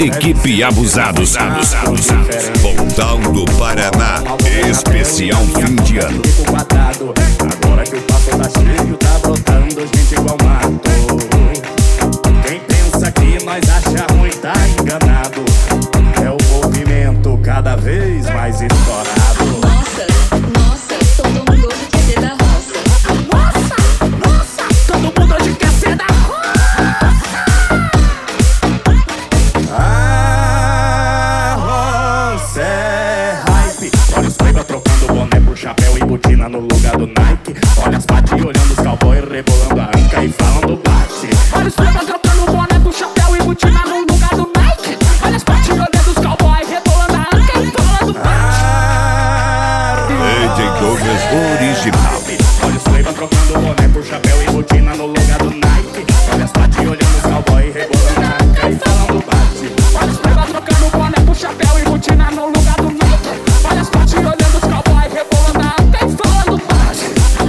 Equipe Abusados. Pontão do Paraná. Especial fim de ano. Agora que o papo tá cheio, tá brotando gente igual mato. Quem pensa que nós acha ruim tá enganado. É o movimento cada vez mais estourado. Nossa, todo mundo hoje quer ser da roça. Nossa, todo mundo hoje quer ser da roça. A roça é hype. Olha os playboy trocando boné por chapéu e botina no lugar do Nike. Olha as paty olhando os cowboy rebolando a anca e falando bate. Olha os playboy trocando boné do chapéu e botina no lugar do Nike. Olha as paty olhando os cowboy rebolando a anca e falando bate. DJ Douglas original. Olha os playboy trocando boné por chapéu e botina no lugar do Nike. Olha as paty olhando os cowboy rebolando a anca e falando bate. Olha os playboy trocando boné do chapéu e botina no lugar do Nike. Olha as paty olhando os cowboy rebolando a anca e falando bate.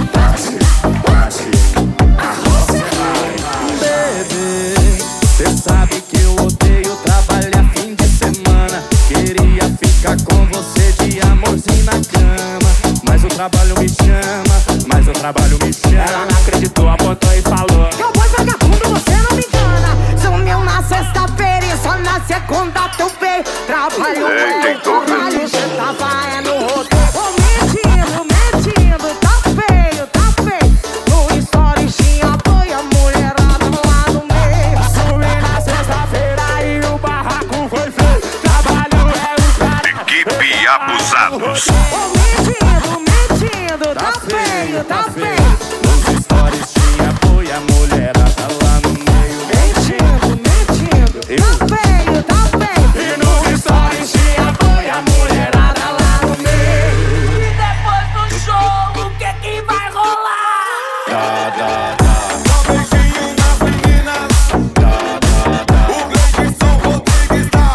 Bebê, cê sabe que eu odeio trabalhar fim de semana. Queria ficar com você de amorzinho na cama, mas o trabalho me chama. Ela não acreditou, apontou e falou: Cowboy vagabundo, você não me engana. Sumiu na sexta-feira e só na segunda teu veio. Trabalho trabalho, cê tava no rodeio. Ô, mentindo, tá feio. No story tinha boi, a mulherada lá no meio. Subi na sexta-feira e o barraco foi feio. Trabalho é o cara. Equipe Abusados. Ô, mentindo, tá feio. Nos stories tinha boi, a mulherada lá no meio. Mentindo, tá feio. E nos stories tinha boi, a mulherada lá no meio. E depois do show, o que que vai rolar? Dá. Dá beijinho nas meninas. O Gleidson Rodrigues dá.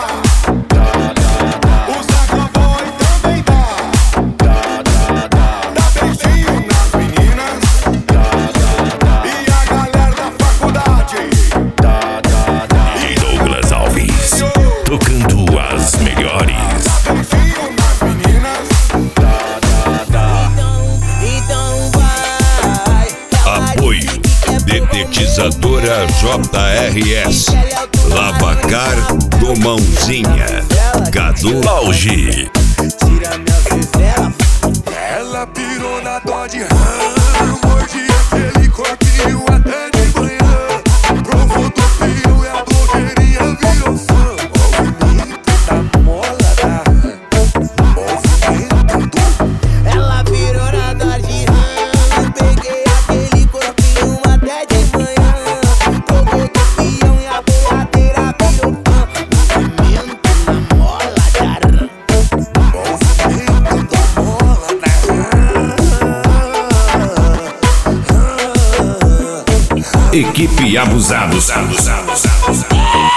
O Zaca Boy também dá. Dá beijinho nas meninas. E a galera da faculdade. E Douglas Alves. Tocando as melhores. Dá beijinho nas meninas. Então vai. Apoio. Detetizadora JRS. Lavacar do Mãozinha. Cadu Auge. Tira minha fivela. Ela pirou na dó de rã. Mordi aquele corpinho até de manhã. Provou do fio e a blogueirinha virou fã. Movimento da mola da rã. Movimento do... Ela virou na dor de rã. Peguei aquele corpinho até de manhã. Provou do fião e a boiadeira virou fã. Movimento na mola da rã. Movimento da mola da rã. Equipe Abusados.